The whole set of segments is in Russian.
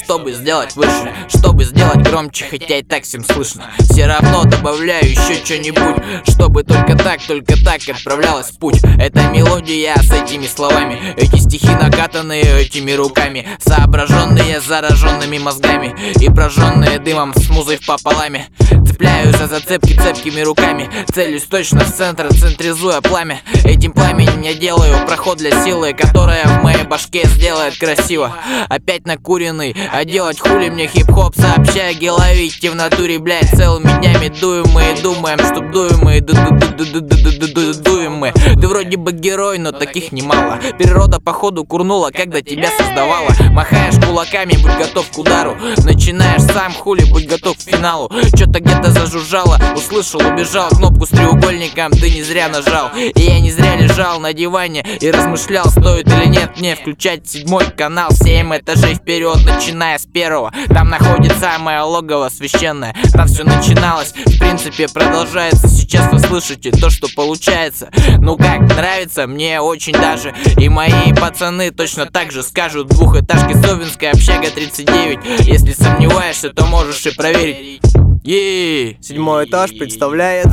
чтобы сделать выше, чтобы сделать громче, хотя и так всем слышно. Все равно добавляю еще что-нибудь, чтобы только так отправлялась в путь. Эта мелодия с этими словами, эти стихи накатанные этими руками, соображенные зараженными мозгами и прожженные дымом с музой пополами. Цепляюсь за зацепки цепкими руками, целюсь точно в центр, центризуя пламя. Этим пламенем я делаю проход для силы, которая в моей башке сделает красиво. Опять накуренный, а делать хули мне хип-хоп, сообщая ловите в натуре, блять, целыми днями дуем мы и думаем, чтоб дуем мы и дуем мы. Ты вроде бы герой, но таких немало. Природа походу курнула, когда тебя создавала. Махаешь кулаками, будь готов к удару. Начинаешь сам хули, будь готов к финалу. Чё-то где-то зажужжало, услышал, убежал. Кнопку с треугольником ты не зря нажал. И я не зря лежал на диване и размышлял, стоит или нет мне включать 7-й канал. 7 этажей вперед, начиная с 1-го. Там находится мое логово священное. Там все начиналось, в принципе продолжается. Сейчас вы слышите то, что получается. Ну как, нравится? Мне очень даже. И мои пацаны точно так же скажут. Двухэтажки Совинская, общага 39. Если сомневаешься, то можешь и проверить. 7-й этаж представляет.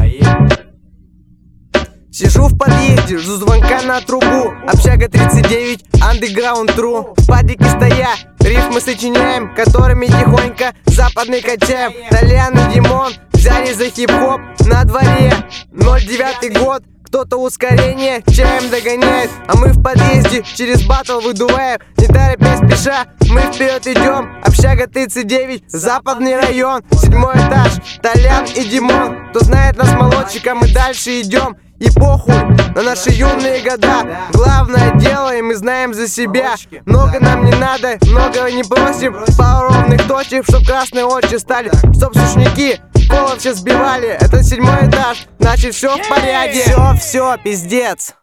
Сижу в подъезде, жду звонка на трубу. Общага 39, андеграунд тру. В падике стоя, рифмы сочиняем, которыми тихонько западный качаем. Толян и Димон взяли за хип-хоп на дворе 09-й год. Кто-то ускорение чаем догоняет, а мы в подъезде через батл выдуваем. Не торопясь спеша, мы вперед идем. Общага 39, западный район, 7-й этаж, Толян и Димон. Кто знает нас молодчика, мы дальше идем. И похуй на наши юные года, главное делаем и знаем за себя. Много нам не надо, многого не просим. Пару ровных точек, чтоб красные очи стали, чтоб сушняки колов все сбивали. Это 7-й этаж, значит все в порядке. Все, пиздец.